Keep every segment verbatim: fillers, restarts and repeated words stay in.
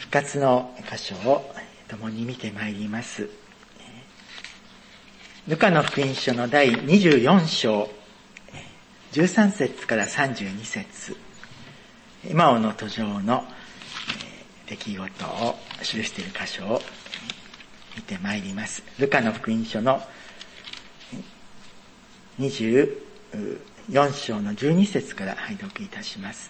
活の箇所を共に見てまいります。ルカの福音書の第にじゅうよん章じゅうさん節からさんじゅうに節、エマオの途上の出来事を記している箇所を見てまいります。ルカの福音書のにじゅうよん章のじゅうに節から拝読いたします。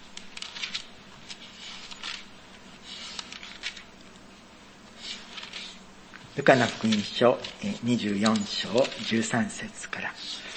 ルカの福音書にじゅうよん章じゅうさん節から。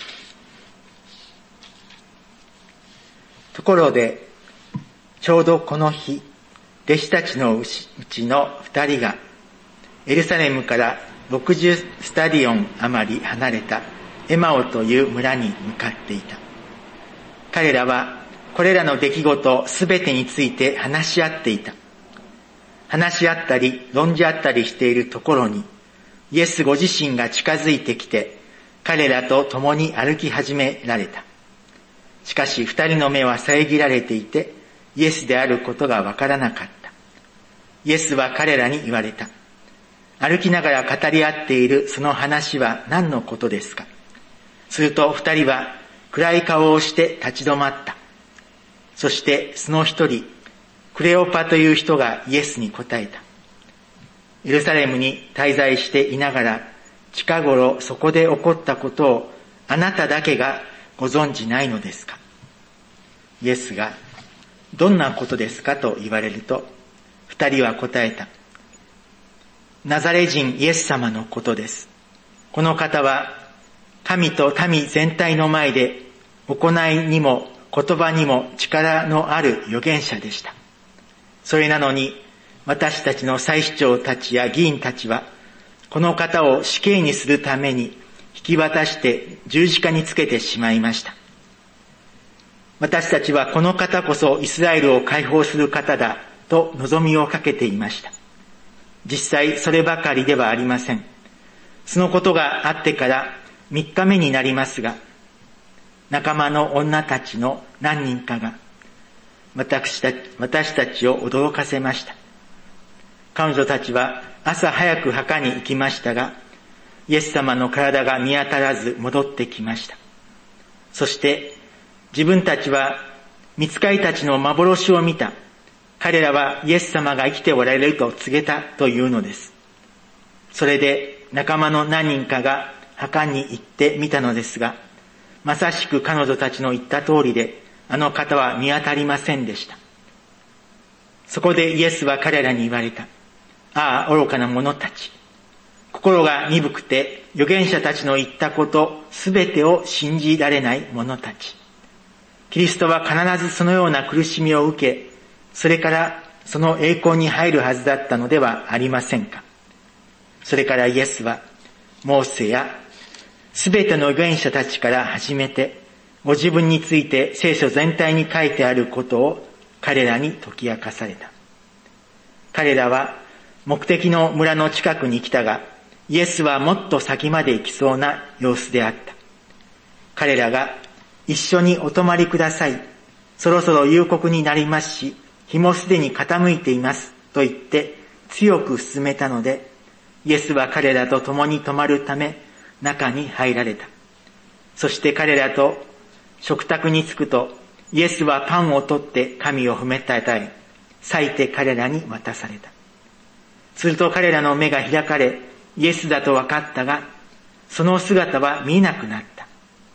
ところで、ちょうどこの日、弟子たちのうちの二人が、エルサレムからろくじゅうスタディオン余り離れたエマオという村に向かっていた。彼らはこれらの出来事すべてについて話し合っていた。話し合ったり論じ合ったりしているところに、イエスご自身が近づいてきて、彼らと共に歩き始められた。しかし二人の目は遮られていて、イエスであることがわからなかった。イエスは彼らに言われた。歩きながら語り合っているその話は何のことですか？すると二人は暗い顔をして立ち止まった。そしてその一人、クレオパという人がイエスに答えた。エルサレムに滞在していながら、近頃そこで起こったことをあなただけがご存じないのですか？イエスが、どんなことですかと言われると、二人は答えた。ナザレ人イエス様のことです。この方は、神と民全体の前で、行いにも言葉にも力のある預言者でした。それなのに、私たちの祭司長たちや議員たちは、この方を死刑にするために引き渡して十字架につけてしまいました。私たちはこの方こそイスラエルを解放する方だと望みをかけていました。実際そればかりではありません。そのことがあってから三日目になりますが、仲間の女たちの何人かが私たち、私たちを驚かせました。彼女たちは朝早く墓に行きましたが、イエス様の体が見当たらず戻ってきました。そして自分たちは御使いたちの幻を見た。彼らはイエス様が生きておられると告げたというのです。それで仲間の何人かが墓に行ってみたのですが、まさしく彼女たちの言った通りで、あの方は見当たりませんでした。そこでイエスは彼らに言われた。ああ、愚かな者たち。心が鈍くて預言者たちの言ったことすべてを信じられない者たち。キリストは必ずそのような苦しみを受け、それからその栄光に入るはずだったのではありませんか。それからイエスは、モーセやすべての預言者たちから始めて、ご自分について聖書全体に書いてあることを彼らに解き明かされた。彼らは目的の村の近くに来たが、イエスはもっと先まで行きそうな様子であった。彼らが、一緒にお泊まりください。そろそろ夕刻になりますし、日もすでに傾いています。と言って強く勧めたので、イエスは彼らと共に泊まるため中に入られた。そして彼らと食卓に着くと、イエスはパンを取って神を褒めたたえ、裂いて彼らに渡された。すると彼らの目が開かれ、イエスだと分かったが、その姿は見えなくなった。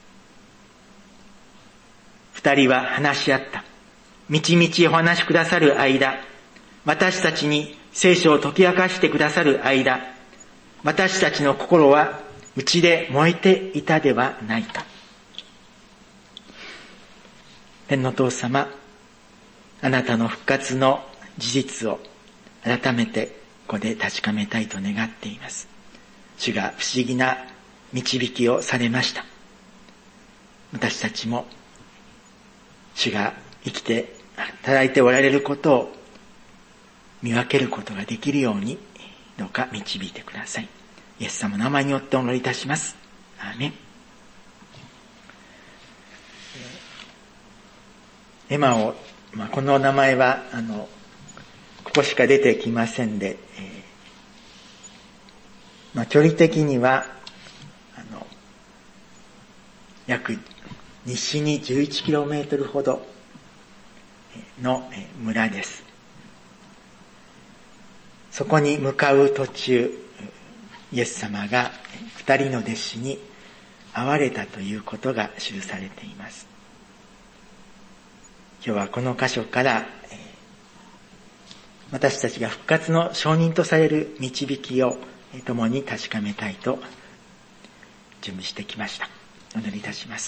二人は話し合った。みちみちお話しくださる間、私たちに聖書を解き明かしてくださる間、私たちの心は内で燃えていたではないか。天の父様、あなたの復活の事実を改めてここで確かめたいと願っています。主が不思議な導きをされました。私たちも主が生きて働いておられることを見分けることができるようにどうか導いてください。イエス様の名前によってお祈りいたします。アーメン。エマオ、まあ、この名前はあのここしか出てきませんで、えーまあ、距離的にはあの約西にじゅういちキロメートルほどの村です。そこに向かう途中、イエス様が二人の弟子に会われたということが記されています。今日はこの箇所から私たちが復活の証人とされる導きを共に確かめたいと準備してきました。お祈りいたします。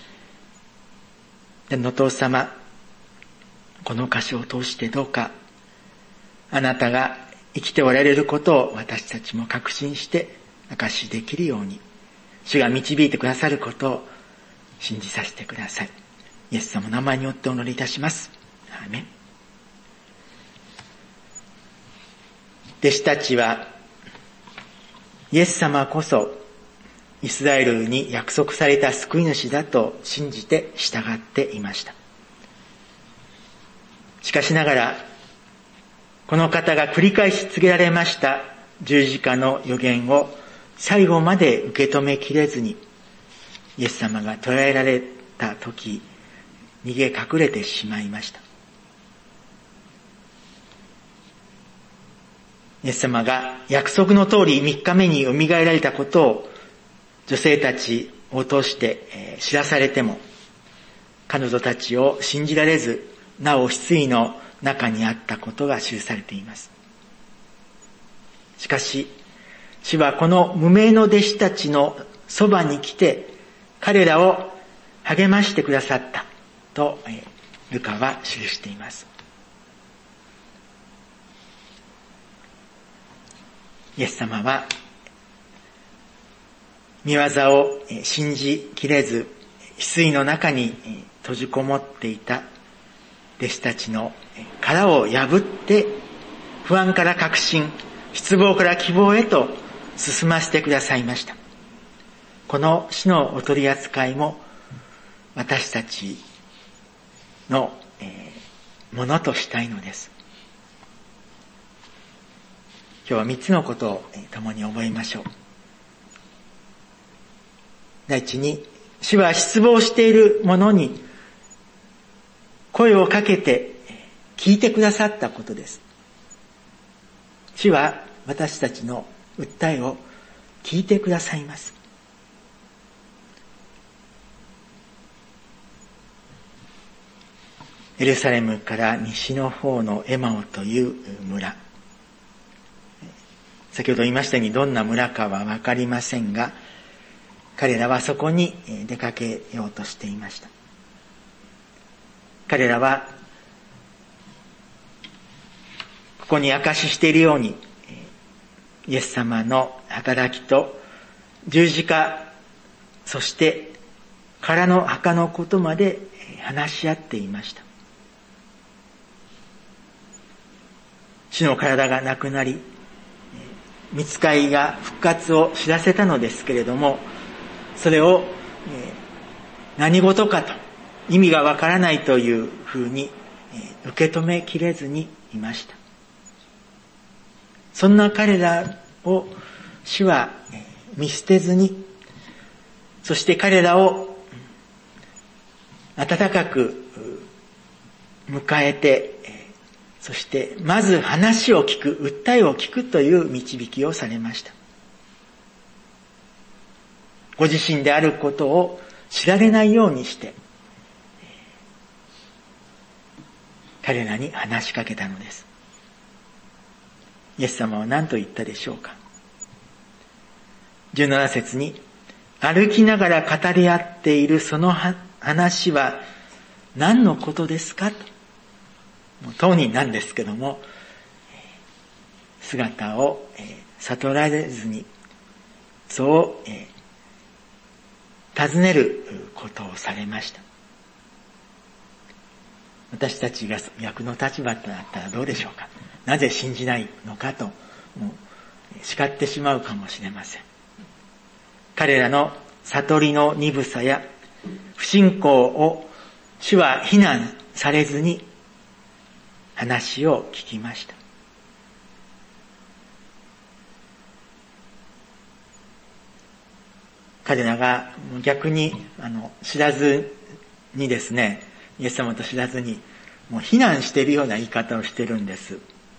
天のお父様、この箇所を通してどうかあなたが生きておられることを私たちも確信して証しできるように、主が導いてくださることを信じさせてください。イエス様の名前によってお祈りいたします。アーメン。弟子たちはイエス様こそイスラエルに約束された救い主だと信じて従っていました。しかしながらこの方が繰り返し告げられました十字架の予言を最後まで受け止めきれずに、イエス様が捕らえられた時、逃げ隠れてしまいました。イエス様が約束の通り三日目によみがえられたことを女性たちを通して知らされても、彼女たちを信じられず、なお失意の中にあったことが記されています。しかし、主はこの無名の弟子たちのそばに来て、彼らを励ましてくださったと、ルカは記しています。イエス様は、御業を信じきれず、失意の中に閉じこもっていた弟子たちの殻を破って不安から確信、失望から希望へと進ませてくださいました。この死のお取り扱いも私たちのものとしたいのです。今日は三つのことを共に覚えましょう。第一に、主は失望している者に声をかけて聞いてくださったことです。主は私たちの訴えを聞いてくださいます。エルサレムから西の方のエマオという村。先ほど言いましたようにどんな村かはわかりませんが、彼らはそこに出かけようとしていました。彼らはここに証ししているように、イエス様の働きと十字架、そして空の墓のことまで話し合っていました。主の体がなくなり、御使いが復活を知らせたのですけれども、それを何事かと意味がわからないというふうに受け止めきれずにいました。そんな彼らを主は見捨てずに、そして彼らを温かく迎えて、そしてまず話を聞く、訴えを聞くという導きをされました。ご自身であることを知られないようにして、彼らに話しかけたのです。イエス様は何と言ったでしょうか。じゅうなな節に、歩きながら語り合っているその話は何のことですかと。もう当人なんですけども、姿を悟られずに、そう尋ねることをされました。私たちが逆の立場となったらどうでしょうか。なぜ信じないのかと、もう叱ってしまうかもしれません。彼らの悟りの鈍さや不信仰を主は非難されずに話を聞きました。 彼らが逆にあの知らずにですね、イエス様と知らずにもう非難しているような言い方をしているんです。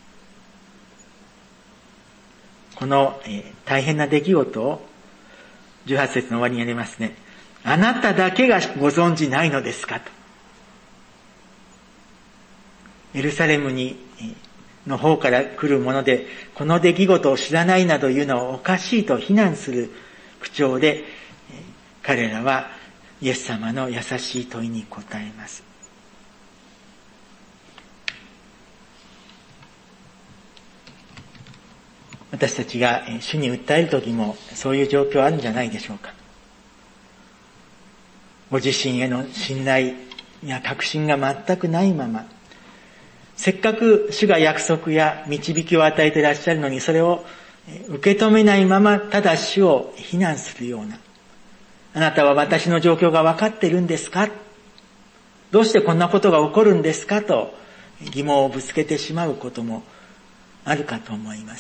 この、えー、大変な出来事をじゅうはち節の終わりにありますね。あなただけがご存じないのですかと。エルサレムにの方から来るもので、この出来事を知らないなどいうのはおかしいと非難する口調で、彼らはイエス様の優しい問いに答えます。私たちが主に訴える時もそういう状況あるんじゃないでしょうか。ご自身への信頼や確信が全くないまま、せっかく主が約束や導きを与えていらっしゃるのに、それを受け止めないままただ主を非難するような、あなたは私の状況が分かっているんですか？どうしてこんなことが起こるんですか？と疑問をぶつけてしまうこともあるかと思います。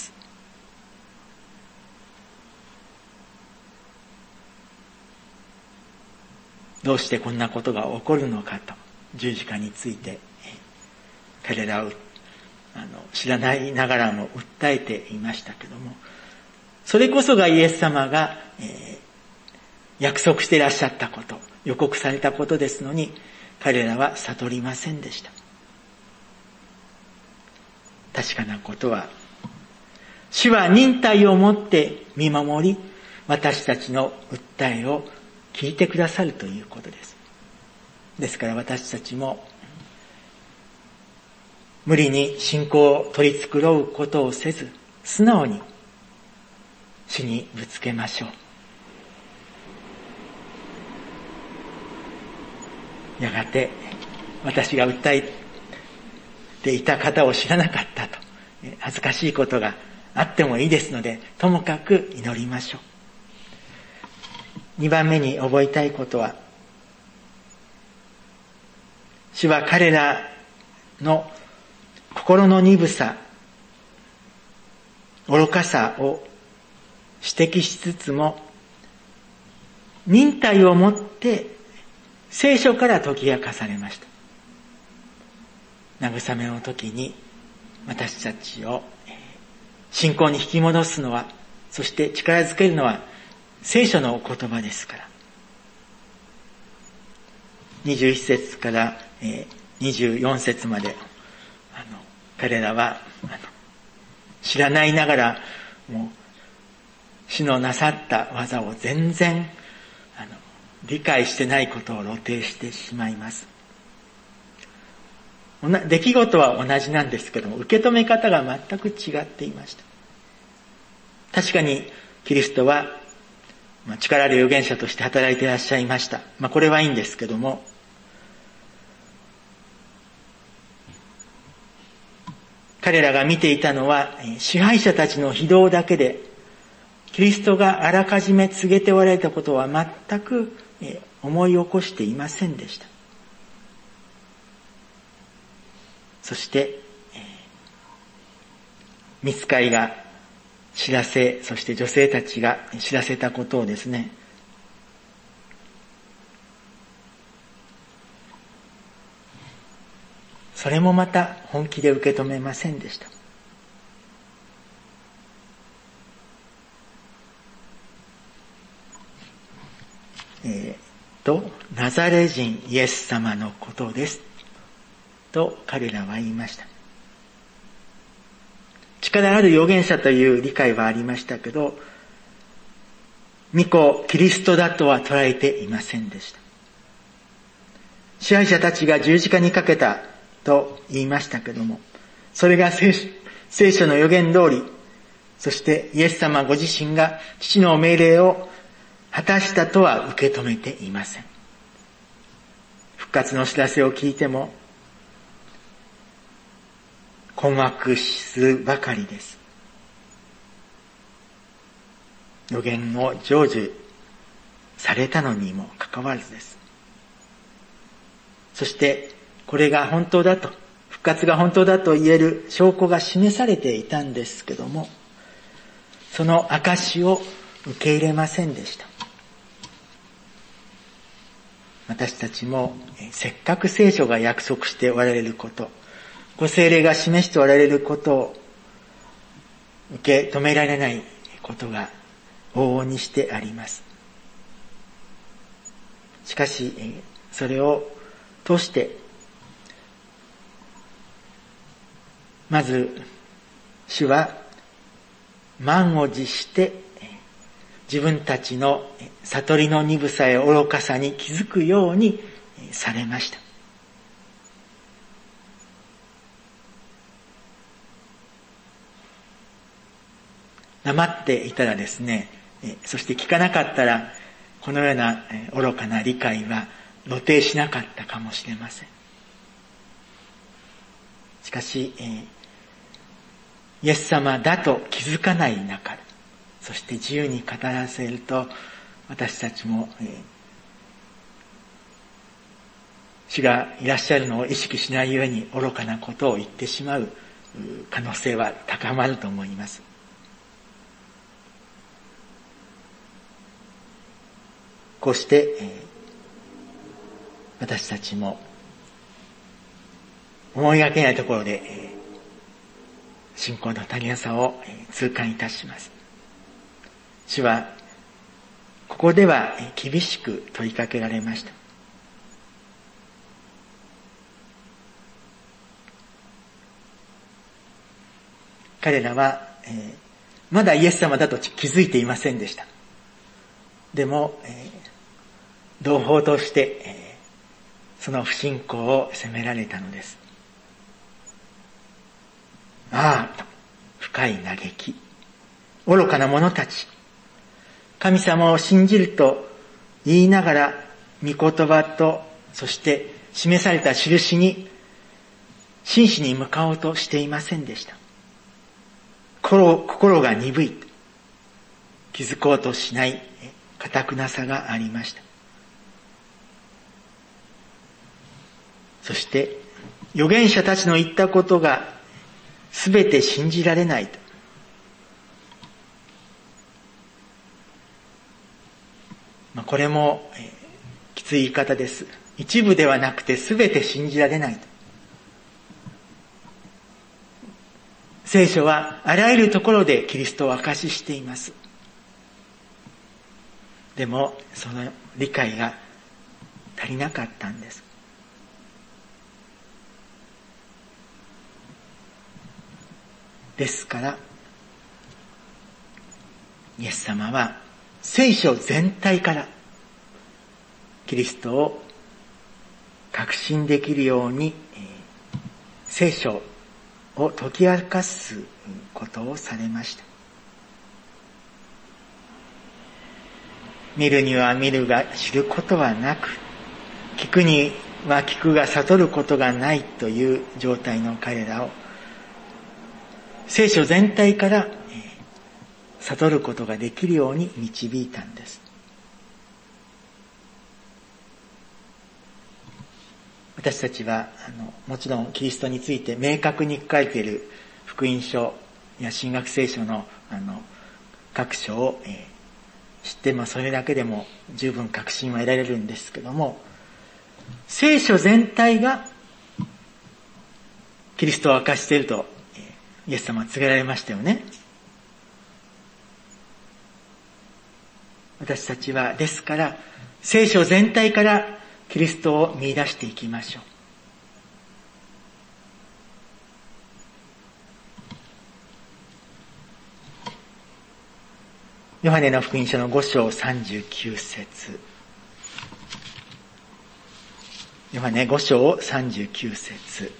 どうしてこんなことが起こるのかと十字架について彼らをあの知らないながらも訴えていましたけども、それこそがイエス様が、えー、約束していらっしゃったこと、予告されたことですのに、彼らは悟りませんでした。確かなことは、主は忍耐をもって見守り、私たちの訴えを聞いてくださるということです。ですから私たちも無理に信仰を取り繕うことをせず、素直に主にぶつけましょう。やがて私が訴えていた方を知らなかったと、恥ずかしいことがあってもいいですので、ともかく祈りましょう。二番目に覚えたいことは、主は彼らの心の鈍さ、愚かさを指摘しつつも、忍耐をもって聖書から解き明かされました。慰めの時に私たちを信仰に引き戻すのは、そして力づけるのは聖書の言葉ですから。にじゅういち節からにじゅうよん節まで、あの彼らはあの知らないながらもう主のなさった技を全然あの理解してないことを露呈してしまいます。出来事は同じなんですけども、受け止め方が全く違っていました。確かにキリストは力ある預言者として働いていらっしゃいました。まあこれはいいんですけども、彼らが見ていたのは支配者たちの非道だけで、キリストがあらかじめ告げておられたことは全く思い起こしていませんでした。そして、御使いが知らせ、そして女性たちが知らせたことをですね、それもまた本気で受け止めませんでした。えー、と、ナザレ人イエス様のことです。と彼らは言いました。力ある預言者という理解はありましたけど、御子キリストだとは捉えていませんでした。支配者たちが十字架にかけたと言いましたけども、それが聖書の預言通り、そしてイエス様ご自身が父の命令を果たしたとは受け止めていません。復活の知らせを聞いても困惑するばかりです。預言を成就されたのにもかかわらずです。そしてこれが本当だと、復活が本当だと言える証拠が示されていたんですけども、その証を受け入れませんでした。 私たちもせっかく聖書が約束しておられること、ご聖霊が示しておられることを受け止められないことが往々にしてあります。しかし、それを通して、まず、主は満を持して自分たちの悟りの鈍さや愚かさに気づくようにされました。黙っていたらですね、そして聞かなかったら、このような愚かな理解は露呈しなかったかもしれません。しかし、イエス様だと気づかない中で、そして自由に語らせると、私たちも、主がいらっしゃるのを意識しないゆえに愚かなことを言ってしまう可能性は高まると思います。こうして、私たちも思いがけないところで信仰の足りなさを痛感いたします。主はここでは厳しく問いかけられました。彼らは、えー、まだイエス様だと気づいていませんでした。でも、えー、同胞として、えー、その不信仰を責められたのです。ああ、深い嘆き。愚かな者たち。神様を信じると言いながら、御言葉と、そして示された印に真摯に向かおうとしていませんでした。心、心が鈍い。気づこうとしない堅くなさがありました。そして、預言者たちの言ったことがすべて信じられないと。まあ、これも、えー、きつい言い方です。一部ではなくてすべて信じられないと。聖書はあらゆるところでキリストを証ししています。でもその理解が足りなかったんです。ですからイエス様は聖書全体からキリストを確信できるように聖書を解き明かすことをされました。見るには見るが知ることはなく、聞くには聞くが悟ることがないという状態の彼らを聖書全体から悟ることができるように導いたんです。私たちはあのもちろんキリストについて明確に書かれている福音書や新約聖書のあの各書を、えー、知って、まあ、それだけでも十分確信は得られるんですけども、聖書全体がキリストを明かしていると、えー、イエス様は告げられましたよね。私たちはですから聖書全体からキリストを見出していきましょう。ヨハネの福音書のご章さんじゅうきゅう節。ヨハネご章さんじゅうきゅう節。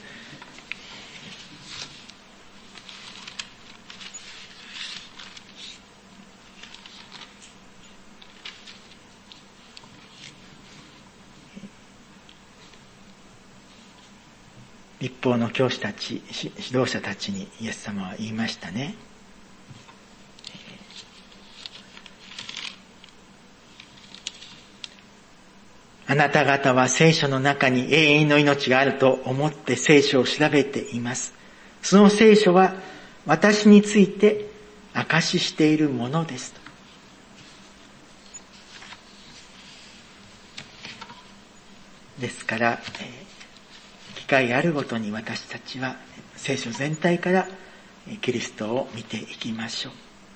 立法の教師たち、指導者たちにイエス様は言いましたね。あなた方は聖書の中に永遠の命があると思って聖書を調べています。その聖書は私について証ししているものですと。 ですから、機会あるごとに私たちは聖書全体からキリストを見ていきましょう。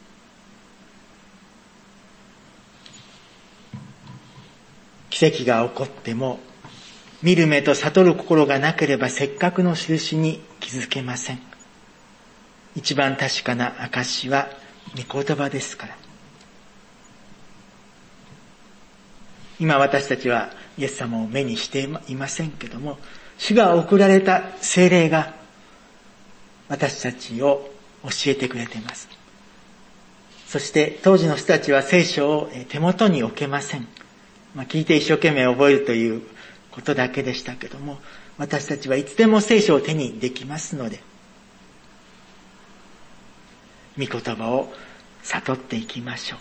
奇跡が起こっても、見る目と悟る心がなければせっかくの印に気づけません。一番確かな証は御言葉ですから。今私たちはイエス様を目にしていませんけども、主が送られた聖霊が私たちを教えてくれています。そして当時の人たちは聖書を手元に置けません。まあ、聞いて一生懸命覚えるということだけでしたけども、私たちはいつでも聖書を手にできますので、御言葉を悟っていきましょう。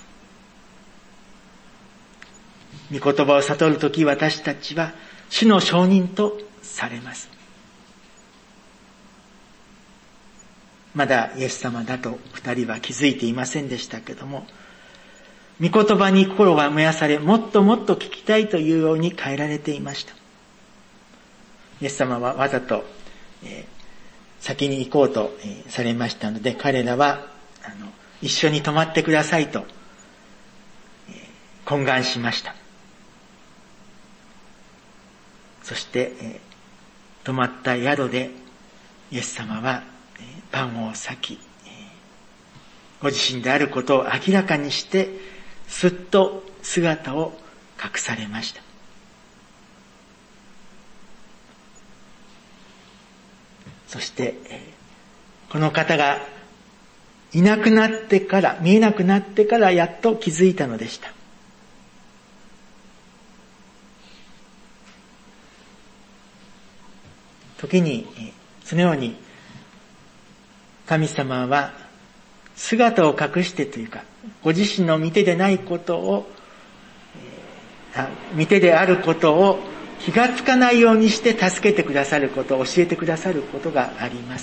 御言葉を悟るとき、私たちは主の証人とされます。まだイエス様だと二人は気づいていませんでしたけども、御言葉に心が燃やされ、もっともっと聞きたいというように変えられていました。イエス様はわざと、えー、先に行こうと、えー、されましたので、彼らはあの一緒に泊まってくださいと、えー、懇願しました。そして、えー、泊まった宿でイエス様は、えー、パンを裂き、えー、ご自身であることを明らかにしてすっと姿を隠されました。そして、えー、この方がいなくなってから、見えなくなってからやっと気づいたのでした。時にそのように神様は姿を隠してというか、ご自身の御手でないことを、御手であることを気がつかないようにして助けてくださること、教えてくださることがあります。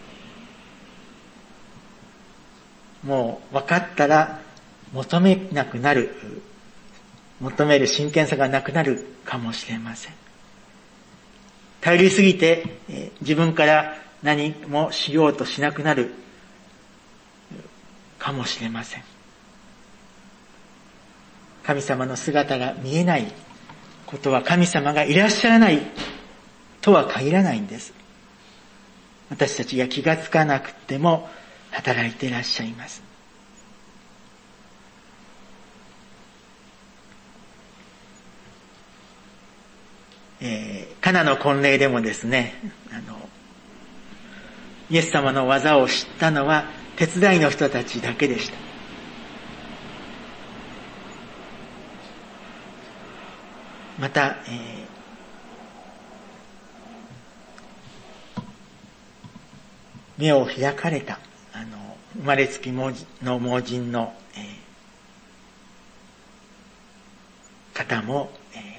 もう分かったら求めなくなる、求める真剣さがなくなるかもしれません。頼りすぎて、えー、自分から何もしようとしなくなるかもしれません。神様の姿が見えないことは神様がいらっしゃらないとは限らないんです。私たちが気がつかなくても働いていらっしゃいます。えー、カナの婚礼でもですね、あのイエス様の技を知ったのは手伝いの人たちだけでした。また、えー、目を開かれたあの生まれつきの盲人の、えー、方も、えー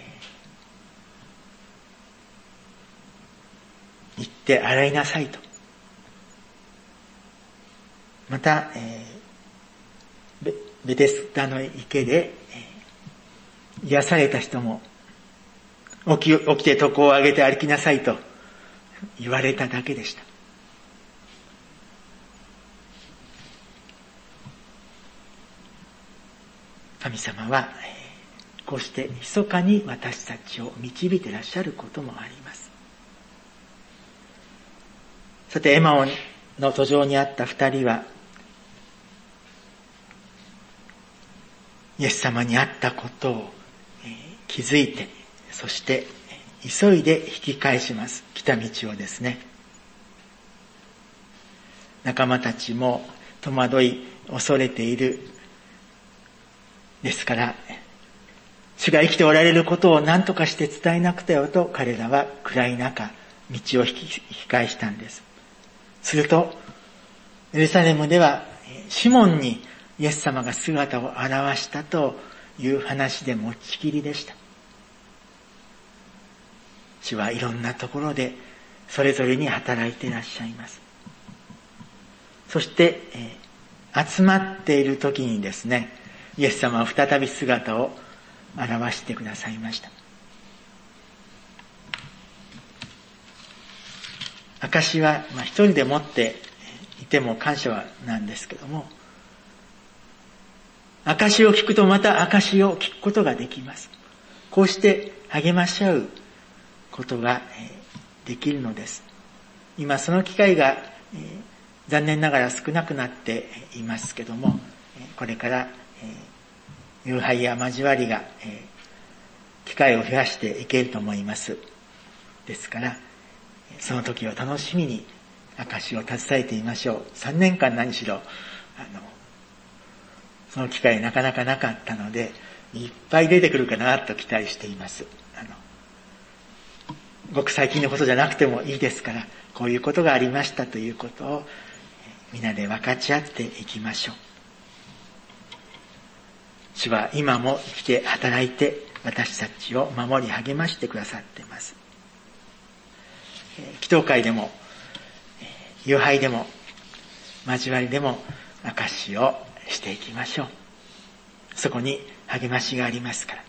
行って洗いなさいと。また、えー、ベ, ベテスダの池で、えー、癒された人も起き、起きて床を上げて歩きなさいと言われただけでした。神様は、えー、こうして密かに私たちを導いていらっしゃることもあります。さて、エマオの途上にあった二人は、イエス様に会ったことを気づいて、そして急いで引き返します。来た道をですね。仲間たちも戸惑い、恐れている。ですから、主が生きておられることを何とかして伝えなくてはと、彼らは暗い中、道を引き、引き返したんです。すると、エルサレムではシモンにイエス様が姿を現したという話で持ちきりでした。主はいろんなところでそれぞれに働いていらっしゃいます。そして、えー、集まっている時にですね、イエス様は再び姿を現してくださいました。 証は、まあ、一人で持っていても感謝なんですけども、証を聞くとまた証を聞くことができます。こうして励まし合うことができるのです。今その機会が残念ながら少なくなっていますけども、これから友配や交わりが機会を増やしていけると思います。ですからその時を楽しみに証を携えていましょう。さんねんかん何しろあのその機会なかなかなかったので、いっぱい出てくるかなと期待しています。あのごく最近のことじゃなくてもいいですから、こういうことがありましたということをみんなで分かち合っていきましょう。主は今も生きて働いて私たちを守り励ましてくださっています。祈祷会でも友配でも交わりでも証をしていきましょう。そこに励ましがありますから。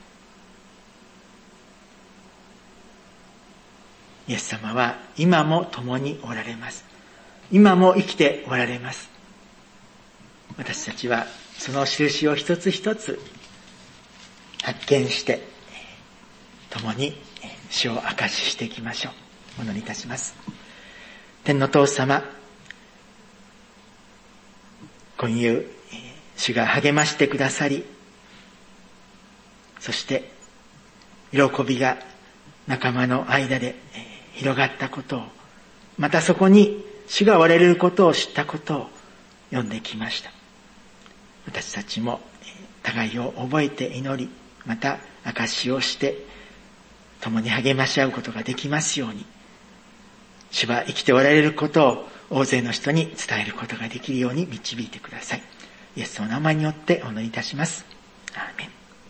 イエス様は今も共におられます。今も生きておられます。私たちはその印を一つ一つ発見して共に主を証ししていきましょう。お祈りいたします。天の父様、今夕主が励ましてくださり、そして喜びが仲間の間で広がったことを、またそこに主がおられることを知ったことを読んできました。私たちも互いを覚えて祈り、また証しをして共に励まし合うことができますように、主は生きておられることを大勢の人に伝えることができるように導いてください。イエスの名前によってお祈りいたします。